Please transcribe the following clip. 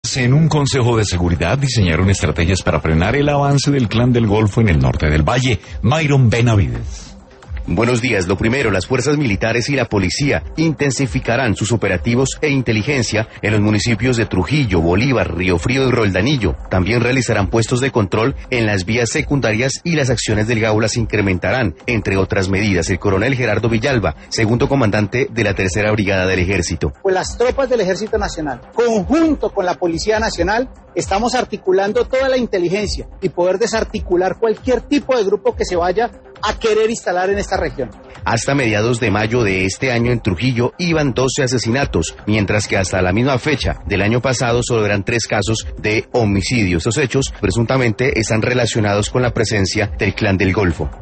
En un consejo de seguridad diseñaron estrategias para frenar el avance del Clan del Golfo en el norte del valle. Myron Benavides. Buenos días. Lo primero, las fuerzas militares y la policía intensificarán sus operativos e inteligencia en los municipios de Trujillo, Bolívar, Río Frío y Roldanillo. También realizarán puestos de control en las vías secundarias y las acciones del Gaula se incrementarán, entre otras medidas. El coronel Gerardo Villalba, segundo comandante de la Tercera Brigada del Ejército. Pues las tropas del Ejército Nacional, conjunto con la Policía Nacional, estamos articulando toda la inteligencia y poder desarticular cualquier tipo de grupo que se vaya a querer instalar en esta región. Hasta mediados de mayo de este año en Trujillo iban 12 asesinatos, mientras que hasta la misma fecha del año pasado solo eran 3 casos de homicidio. Estos hechos presuntamente están relacionados con la presencia del Clan del Golfo.